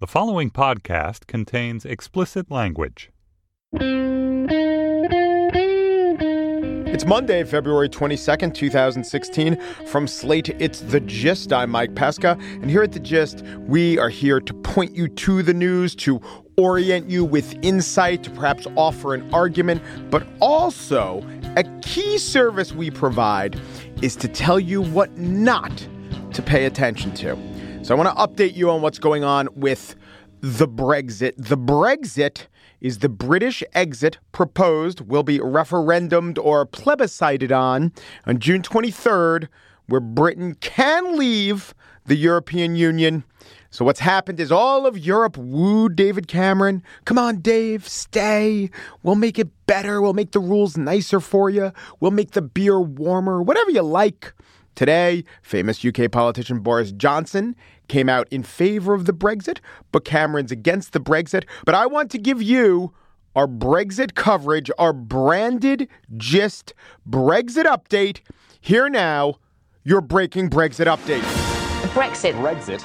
The following podcast contains explicit language. It's Monday, February 22nd, 2016. From Slate, it's The Gist. I'm Mike Pesca. And here at The Gist, we are here to point you to the news, to orient you with insight, to perhaps offer an argument. But also, a key service we provide is to tell you what not to pay attention to. So I want to update you on what's going on with the Brexit. The Brexit is the British exit proposed will be referendumed or plebiscited on June 23rd, where Britain can leave the European Union. So what's happened is all of Europe wooed David Cameron. Come on, Dave, stay. We'll make it better. We'll make the rules nicer for you. We'll make the beer warmer, whatever you like. Today, famous UK politician Boris Johnson came out in favor of the Brexit, but Cameron's against the Brexit. But I want to give you our Brexit coverage, our branded Gist Brexit update. Here now, your breaking Brexit update. Brexit.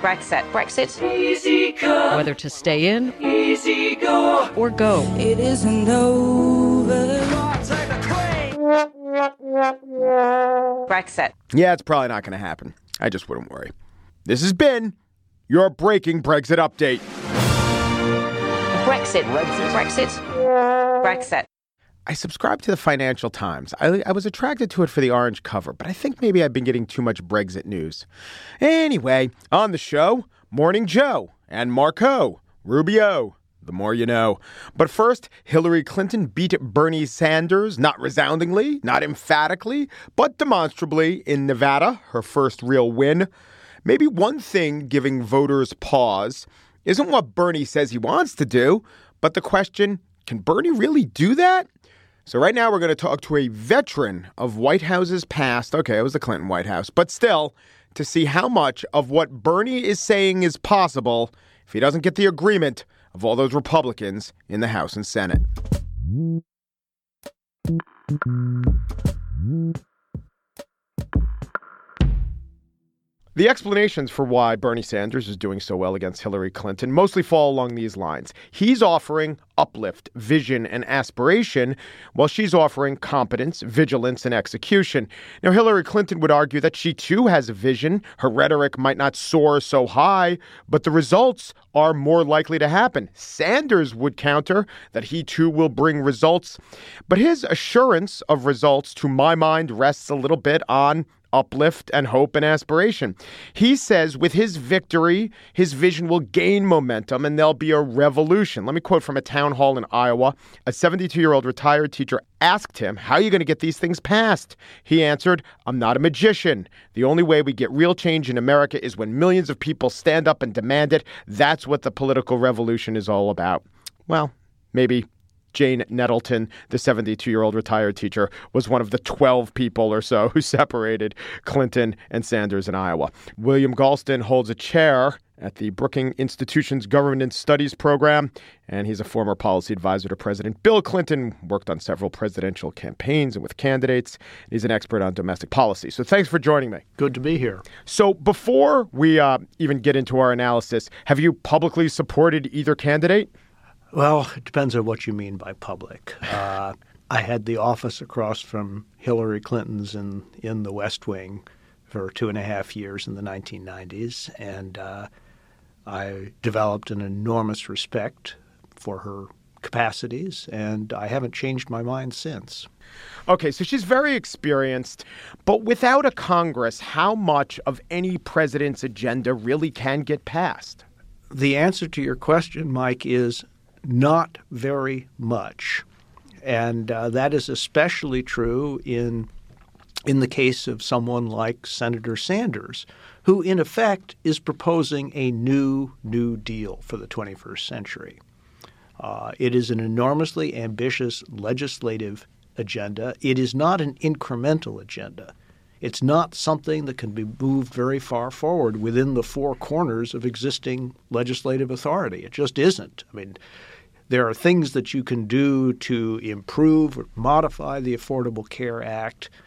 Easy come. Whether to stay in, Easy go. or go. It isn't over. Brexit. Yeah, it's probably not going to happen. I just wouldn't worry. This has been your breaking Brexit update. Brexit. I subscribe to the Financial Times. I was attracted to it for the orange cover, but I think maybe I've been getting too much Brexit news. Anyway, on the show, Morning Joe and Marco Rubio. The more you know. But first, Hillary Clinton beat Bernie Sanders, not resoundingly, not emphatically, but demonstrably in Nevada, her first real win. Maybe one thing giving voters pause isn't what Bernie says he wants to do, but the question, can Bernie really do that? So right now we're going to talk to a veteran of White Houses past. Okay, it was the Clinton White House, but still, to see how much of what Bernie is saying is possible if he doesn't get the agreement of all those Republicans in the House and Senate. The explanations for why Bernie Sanders is doing so well against Hillary Clinton mostly fall along these lines. He's offering uplift, vision, and aspiration, while she's offering competence, vigilance, and execution. Now, Hillary Clinton would argue that she too has a vision. Her rhetoric might not soar so high, but the results are more likely to happen. Sanders would counter that he too will bring results, but his assurance of results, to my mind, rests a little bit on uplift and hope and aspiration. He says with his victory, his vision will gain momentum and there'll be a revolution. Let me quote from a town hall in Iowa. A 72-year-old retired teacher asked him, how are you going to get these things passed? He answered, I'm not a magician. The only way we get real change in America is when millions of people stand up and demand it. That's what the political revolution is all about. Well, maybe Jane Nettleton, the 72-year-old retired teacher, was one of the 12 people or so who separated Clinton and Sanders in Iowa. William Galston holds a chair at the Brookings Institution's Government Studies program, and he's a former policy advisor to President Bill Clinton, worked on several presidential campaigns and with candidates. He's an expert on domestic policy. So thanks for joining me. Good to be here. So before we even get into our analysis, have you publicly supported either candidate? Well, it depends on what you mean by public. I had the office across from Hillary Clinton's in the West Wing for 2.5 years in the 1990s, and I developed an enormous respect for her capacities, and I haven't changed my mind since. Okay, so she's very experienced, but without a Congress, how much of any president's agenda really can get passed? The answer to your question, Mike, is not very much. And that is especially true in the case of someone like Senator Sanders, who in effect is proposing a New Deal for the 21st century. It is an enormously ambitious legislative agenda. It is not an incremental agenda. It's not something that can be moved very far forward within the four corners of existing legislative authority. It just isn't. I mean, there are things that you can do to improve or modify the Affordable Care Act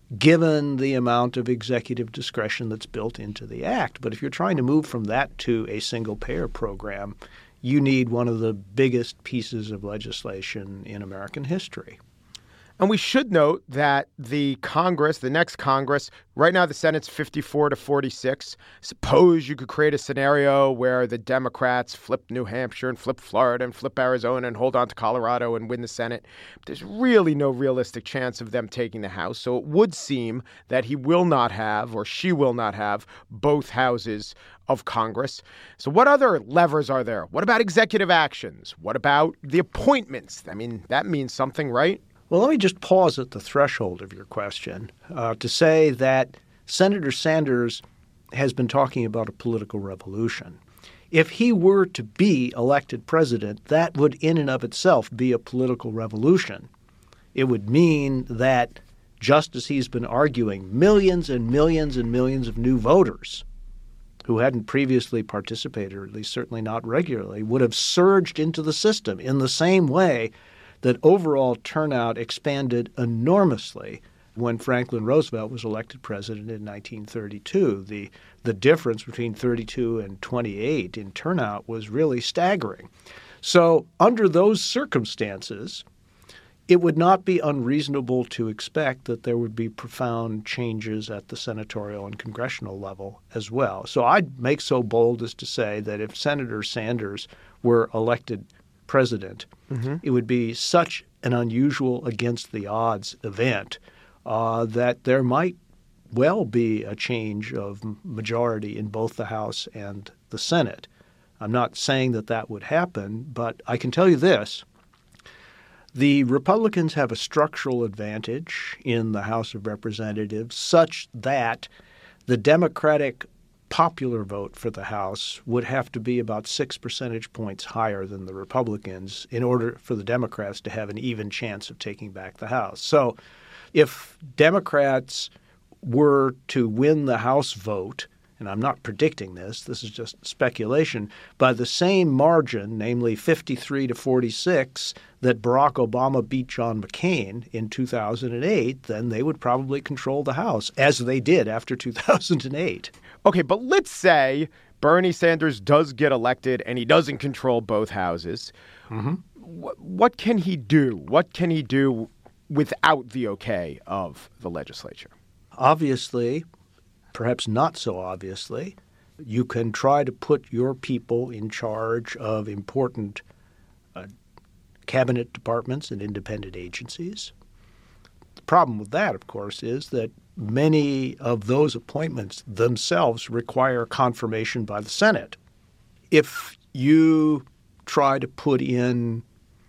given the amount of executive discretion that's built into the act. But if you're trying to move from that to a single-payer program, you need one of the biggest pieces of legislation in American history. And we should note that the Congress, the next Congress, right now the Senate's 54-46. Suppose you could create a scenario where the Democrats flip New Hampshire and flip Florida and flip Arizona and hold on to Colorado and win the Senate. There's really no realistic chance of them taking the House. So it would seem that he will not have, or she will not have, both houses of Congress. So what other levers are there? What about executive actions? What about the appointments? I mean, that means something, right? Well, let me just pause at the threshold of your question to say that Senator Sanders has been talking about a political revolution. If he were to be elected president, that would in and of itself be a political revolution. It would mean that, just as he's been arguing, millions and millions and millions of new voters who hadn't previously participated, or at least certainly not regularly, would have surged into the system in the same way that overall turnout expanded enormously when Franklin Roosevelt was elected president in 1932. The difference between 32 and 28 in turnout was really staggering. So under those circumstances, it would not be unreasonable to expect that there would be profound changes at the senatorial and congressional level as well. So I'd make so bold as to say that if Senator Sanders were elected president, it would be such an unusual against the odds event that there might well be a change of majority in both the House and the Senate. I'm not saying that that would happen, but I can tell you this. The Republicans have a structural advantage in the House of Representatives such that the Democratic popular vote for the House would have to be about 6 percentage points higher than the Republicans in order for the Democrats to have an even chance of taking back the House. So if Democrats were to win the House vote, and I'm not predicting this, this is just speculation, by the same margin, namely 53-46, that Barack Obama beat John McCain in 2008, then they would probably control the House, as they did after 2008. Okay, but let's say Bernie Sanders does get elected and he doesn't control both houses. What can he do? What can he do without the okay of the legislature? Obviously, perhaps not so obviously, you can try to put your people in charge of important cabinet departments and independent agencies. The problem with that, of course, is that many of those appointments themselves require confirmation by the Senate. If you try to put in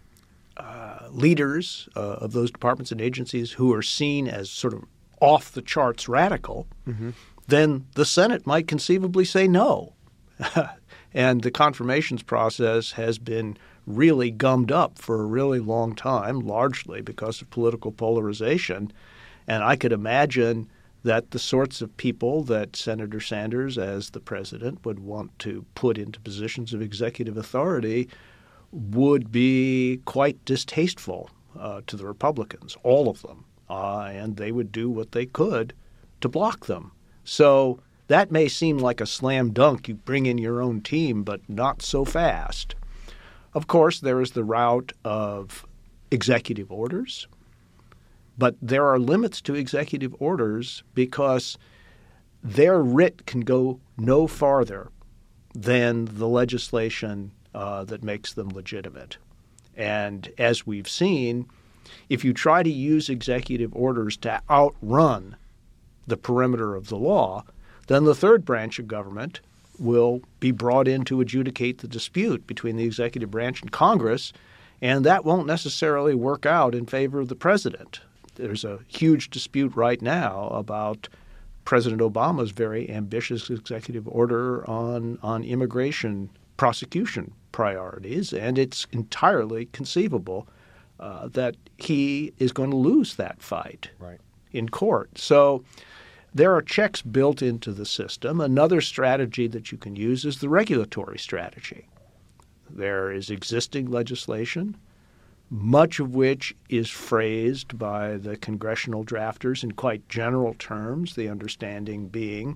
leaders of those departments and agencies who are seen as sort of off-the-charts radical, then the Senate might conceivably say no. And the confirmations process has been really gummed up for a really long time, largely because of political polarization. And I could imagine that the sorts of people that Senator Sanders, as the president, would want to put into positions of executive authority would be quite distasteful to the Republicans, all of them. And they would do what they could to block them. So that may seem like a slam dunk. You bring in your own team, but not so fast. Of course, there is the route of executive orders. But there are limits to executive orders because their writ can go no farther than the legislation that makes them legitimate. And as we've seen, if you try to use executive orders to outrun the perimeter of the law, then the third branch of government will be brought in to adjudicate the dispute between the executive branch and Congress, and that won't necessarily work out in favor of the president. There's a huge dispute right now about President Obama's very ambitious executive order on immigration prosecution priorities, and it's entirely conceivable that he is going to lose that fight in court. So there are checks built into the system. Another strategy that you can use is the regulatory strategy. There is existing legislation much of which is phrased by the congressional drafters in quite general terms, the understanding being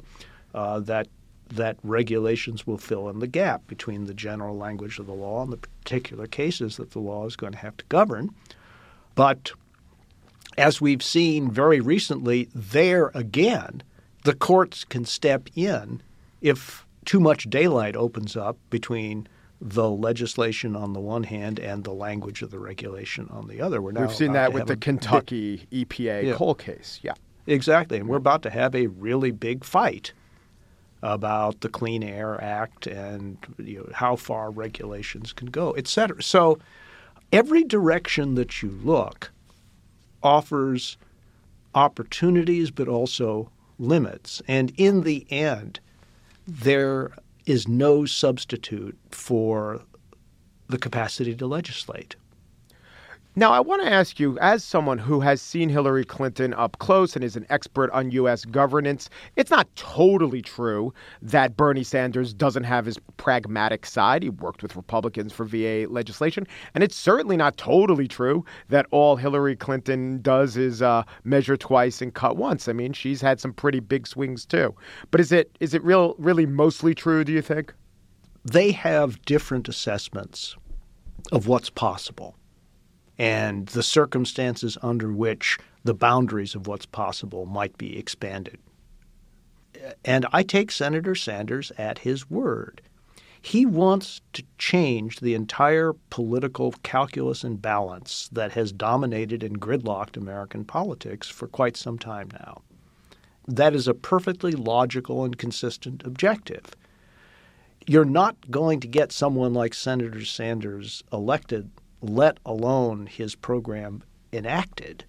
that regulations will fill in the gap between the general language of the law and the particular cases that the law is going to have to govern. But as we've seen very recently, there again, the courts can step in if too much daylight opens up between the legislation on the one hand and the language of the regulation on the other. We've seen that with the Kentucky EPA coal case. Yeah, exactly. And we're about to have a really big fight about the Clean Air Act and how far regulations can go, et cetera. So every direction that you look offers opportunities but also limits. And in the end, there is no substitute for the capacity to legislate. Now, I want to ask you, as someone who has seen Hillary Clinton up close and is an expert on U.S. governance, it's not totally true that Bernie Sanders doesn't have his pragmatic side. He worked with Republicans for VA legislation. And it's certainly not totally true that all Hillary Clinton does is measure twice and cut once. I mean, she's had some pretty big swings, too. But is it really mostly true, do you think? They have different assessments of what's possible and the circumstances under which the boundaries of what's possible might be expanded. And I take Senator Sanders at his word. He wants to change the entire political calculus and balance that has dominated and gridlocked American politics for quite some time now. That is a perfectly logical and consistent objective. You're not going to get someone like Senator Sanders elected, let alone his program enacted,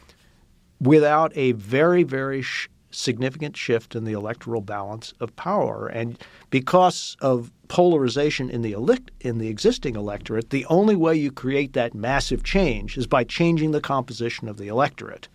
without a very, very significant shift in the electoral balance of power. And because of polarization in the existing electorate, the only way you create that massive change is by changing the composition of the electorate.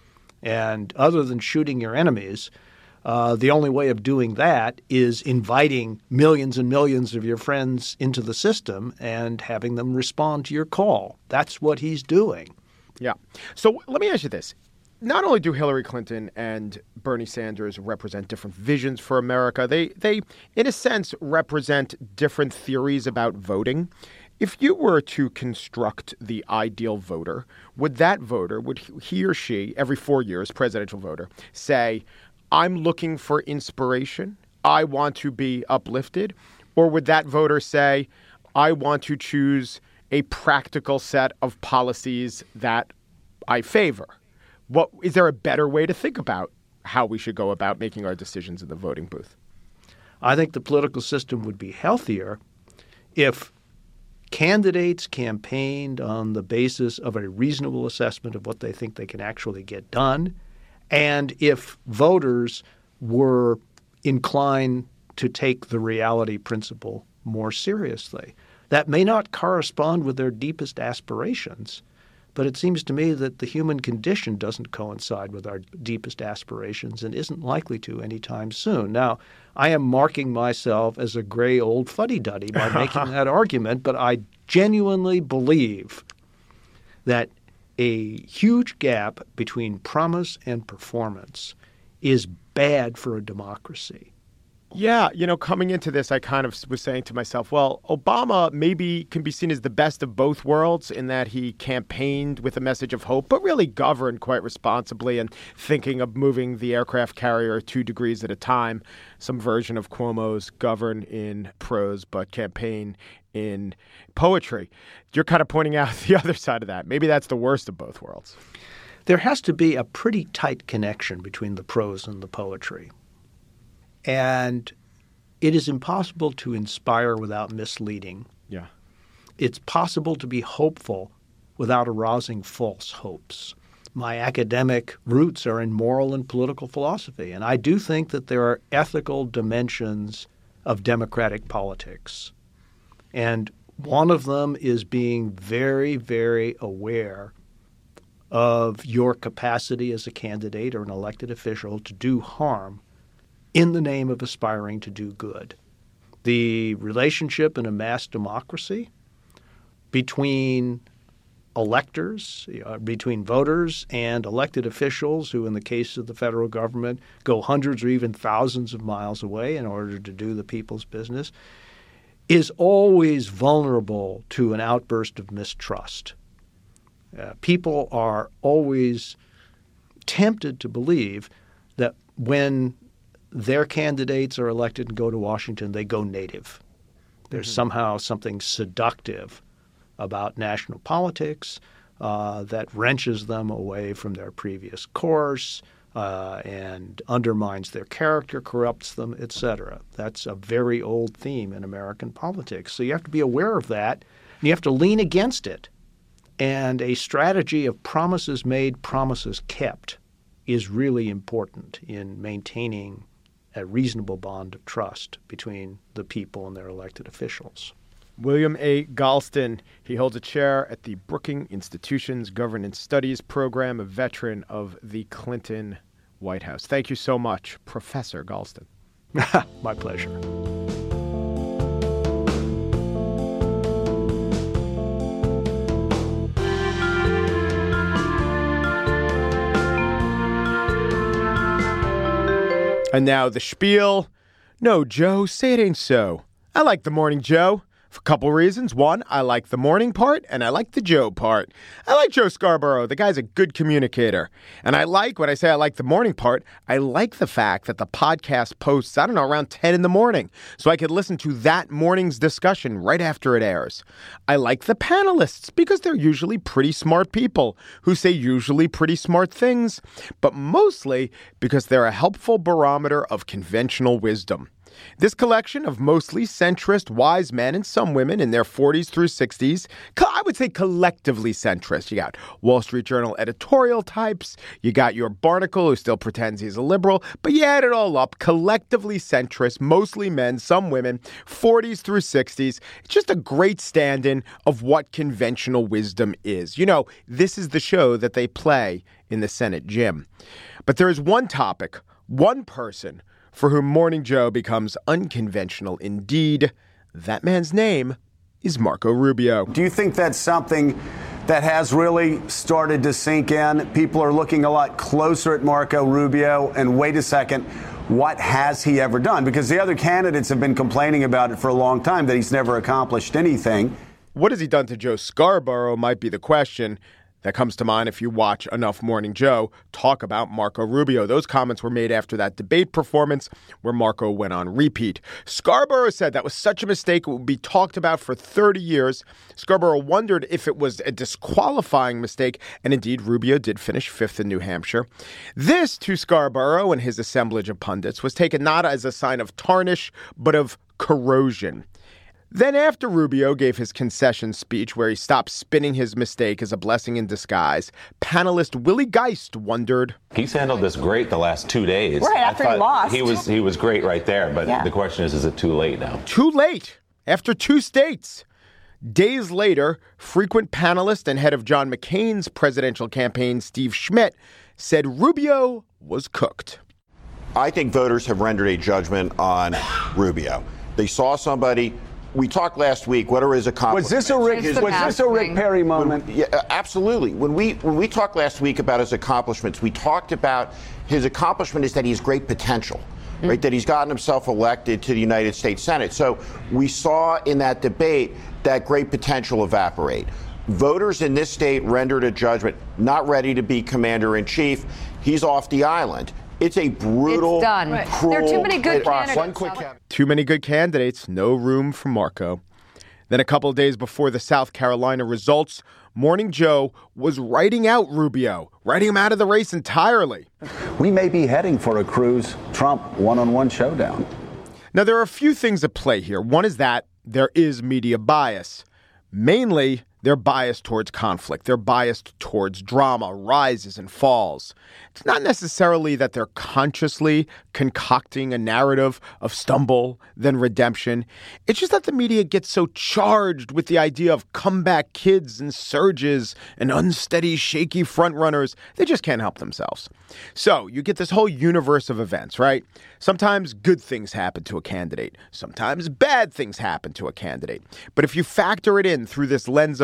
And other than shooting your enemies, the only way of doing that is inviting millions and millions of your friends into the system and having them respond to your call. That's what he's doing. Yeah. So let me ask you this. Not only do Hillary Clinton and Bernie Sanders represent different visions for America, they in a sense, represent different theories about voting. If you were to construct the ideal voter, would he or she, every 4 years, presidential voter, say, I'm looking for inspiration, I want to be uplifted? Or would that voter say, I want to choose a practical set of policies that I favor? Is there a better way to think about how we should go about making our decisions in the voting booth? I think the political system would be healthier if candidates campaigned on the basis of a reasonable assessment of what they think they can actually get done, and if voters were inclined to take the reality principle more seriously. That may not correspond with their deepest aspirations, but it seems to me that the human condition doesn't coincide with our deepest aspirations and isn't likely to anytime soon. Now, I am marking myself as a gray old fuddy-duddy by making that argument, but I genuinely believe that a huge gap between promise and performance is bad for a democracy. Yeah, coming into this, I kind of was saying to myself, well, Obama maybe can be seen as the best of both worlds in that he campaigned with a message of hope, but really governed quite responsibly and thinking of moving the aircraft carrier 2 degrees at a time. Some version of Cuomo's govern in prose, but campaign in poetry. You're kind of pointing out the other side of that. Maybe that's the worst of both worlds. There has to be a pretty tight connection between the prose and the poetry. And it is impossible to inspire without misleading. Yeah. It's possible to be hopeful without arousing false hopes. My academic roots are in moral and political philosophy, and I do think that there are ethical dimensions of democratic politics. And one of them is being very, very aware of your capacity as a candidate or an elected official to do harm in the name of aspiring to do good. The relationship in a mass democracy between electors, between voters and elected officials who, in the case of the federal government, go hundreds or even thousands of miles away in order to do the people's business, is always vulnerable to an outburst of mistrust. People are always tempted to believe that when their candidates are elected and go to Washington, they go native. There's somehow something seductive about national politics that wrenches them away from their previous course and undermines their character, corrupts them, etc. That's a very old theme in American politics. So you have to be aware of that, and you have to lean against it. And a strategy of promises made, promises kept is really important in maintaining a reasonable bond of trust between the people and their elected officials. William A. Galston, he holds a chair at the Brookings Institution's Governance Studies program, a veteran of the Clinton White House. Thank you so much, Professor Galston. My pleasure. And now the spiel. No, Joe, say it ain't so. I like the morning Joe. For a couple reasons. One, I like the morning part, and I like the Joe part. I like Joe Scarborough. The guy's a good communicator. And when I say I like the morning part, I like the fact that the podcast posts, around 10 in the morning, so I could listen to that morning's discussion right after it airs. I like the panelists because they're usually pretty smart people who say usually pretty smart things, but mostly because they're a helpful barometer of conventional wisdom. This collection of mostly centrist, wise men and some women in their 40s through 60s, I would say collectively centrist. You got Wall Street Journal editorial types. You got your Barnacle, who still pretends he's a liberal. But you add it all up, collectively centrist, mostly men, some women, 40s through 60s. It's just a great stand-in of what conventional wisdom is. This is the show that they play in the Senate gym. But there is one topic, one person, for whom Morning Joe becomes unconventional indeed. That man's name is Marco Rubio. Do you think that's something that has really started to sink in? People are looking a lot closer at Marco Rubio. And wait a second, what has he ever done? Because the other candidates have been complaining about it for a long time, that he's never accomplished anything. What has he done to Joe Scarborough might be the question that comes to mind if you watch enough Morning Joe talk about Marco Rubio. Those comments were made after that debate performance where Marco went on repeat. Scarborough said that was such a mistake it would be talked about for 30 years. Scarborough wondered if it was a disqualifying mistake, and indeed Rubio did finish 5th in New Hampshire. This, to Scarborough and his assemblage of pundits, was taken not as a sign of tarnish, but of corrosion. Then after Rubio gave his concession speech where he stopped spinning his mistake as a blessing in disguise, panelist Willie Geist wondered. He's handled this great the last 2 days. Right, after he lost. He was great right there, but The question is it too late now? Too late? After 2 states? Days later, frequent panelist and head of John McCain's presidential campaign, Steve Schmidt, said Rubio was cooked. I think voters have rendered a judgment on Rubio. They saw somebody. We talked last week. What are his accomplishments? Was this a Rick Perry moment? Yeah, absolutely. When we talked last week about his accomplishments, we talked about his accomplishment is that he has great potential, right? That he's gotten himself elected to the United States Senate. So we saw in that debate that great potential evaporate. Voters in this state rendered a judgment, not ready to be commander-in-chief. He's off the island. It's a brutal, it's done. Cruel there are too many good process. candidates. Too many good candidates, no room for Marco. Then a couple of days before the South Carolina results, Morning Joe was writing out Rubio, writing him out of the race entirely. We may be heading for a Cruz-Trump one-on-one showdown. Now, there are a few things at play here. One is that there is media bias. Mainly, they're biased towards conflict. They're biased towards drama, rises and falls. It's not necessarily that they're consciously concocting a narrative of stumble, then redemption. It's just that the media gets so charged with the idea of comeback kids and surges and unsteady, shaky frontrunners, they just can't help themselves. So you get this whole universe of events, right? Sometimes good things happen to a candidate. Sometimes bad things happen to a candidate. But if you factor it in through this lens of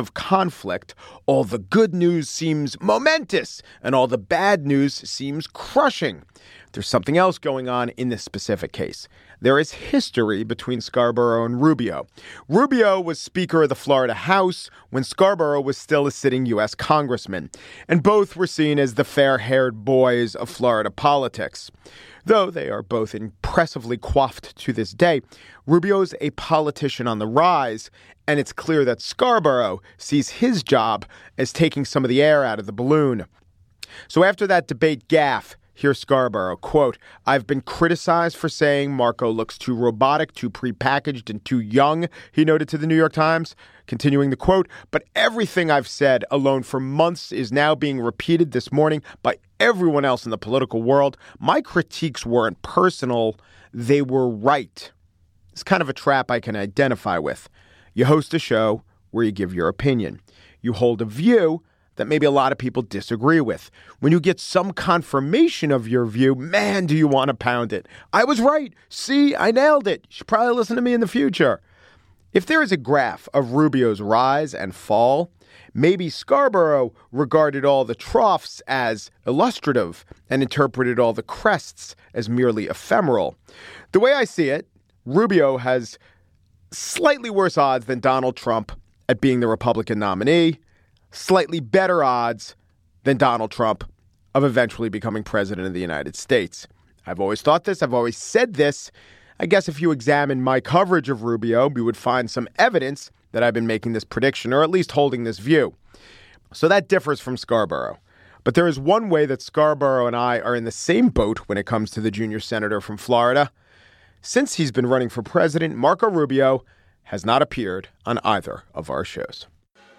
of conflict, all the good news seems momentous and all the bad news seems crushing. There's something else going on in this specific case. There is history between Scarborough and Rubio. Rubio was Speaker of the Florida House when Scarborough was still a sitting U.S. congressman, and both were seen as the fair-haired boys of Florida politics. Though they are both impressively coiffed to this day, Rubio's a politician on the rise, and it's clear that Scarborough sees his job as taking some of the air out of the balloon. So after that debate gaffe, here's Scarborough, quote, "I've been criticized for saying Marco looks too robotic, too prepackaged, and too young," he noted to the New York Times. Continuing the quote, "But everything I've said alone for months is now being repeated this morning by everyone else in the political world. My critiques weren't personal. They were right." It's kind of a trap I can identify with. You host a show where you give your opinion. You hold a view that maybe a lot of people disagree with. When you get some confirmation of your view, man, do you want to pound it. I was right. See, I nailed it. You should probably listen to me in the future. If there is a graph of Rubio's rise and fall, maybe Scarborough regarded all the troughs as illustrative and interpreted all the crests as merely ephemeral. The way I see it, Rubio has slightly worse odds than Donald Trump at being the Republican nominee, slightly better odds than Donald Trump of eventually becoming president of the United States. I've always thought this. I've always said this. I guess if you examine my coverage of Rubio, you would find some evidence that I've been making this prediction, or at least holding this view. So that differs from Scarborough. But there is one way that Scarborough and I are in the same boat when it comes to the junior senator from Florida. Since he's been running for president, Marco Rubio has not appeared on either of our shows.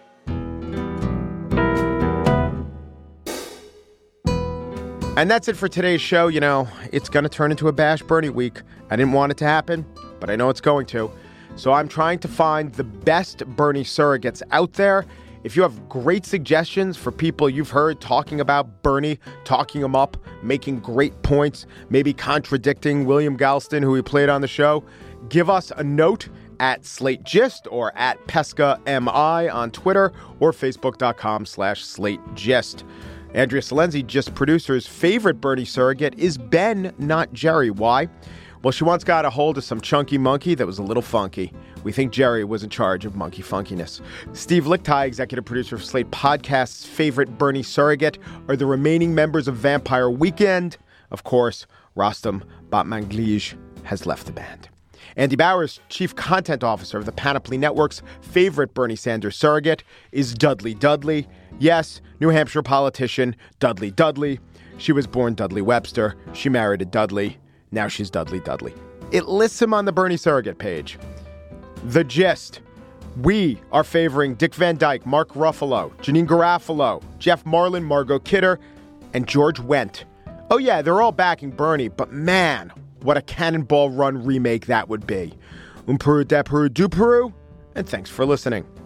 And that's it for today's show. You know, it's going to turn into a Bash Bernie week. I didn't want it to happen, but I know it's going to. So I'm trying to find the best Bernie surrogates out there. If you have great suggestions for people you've heard talking about Bernie, talking him up, making great points, maybe contradicting William Galston, who we played on the show, give us a note at Slate Gist or at Pesca MI on Twitter or Facebook.com/Slate Gist. Andrea Salenzi, Gist producer's favorite Bernie surrogate is Ben, not Jerry. Why? Well, she once got a hold of some chunky monkey that was a little funky. We think Jerry was in charge of monkey funkiness. Steve Lickteig, executive producer of Slate Podcast's favorite Bernie surrogate, are the remaining members of Vampire Weekend. Of course, Rostam Batmanglij has left the band. Andy Bowers, chief content officer of the Panoply Network's favorite Bernie Sanders surrogate, is Dudley Dudley. Yes, New Hampshire politician Dudley Dudley. She was born Dudley Webster. She married a Dudley. Now she's Dudley Dudley. It lists him on the Bernie surrogate page. The Gist. We are favoring Dick Van Dyke, Mark Ruffalo, Janine Garofalo, Jeff Marlin, Margot Kidder, and George Wendt. Oh yeah, they're all backing Bernie, but man, what a Cannonball Run remake that would be. Peru de Peru du Peru, and thanks for listening.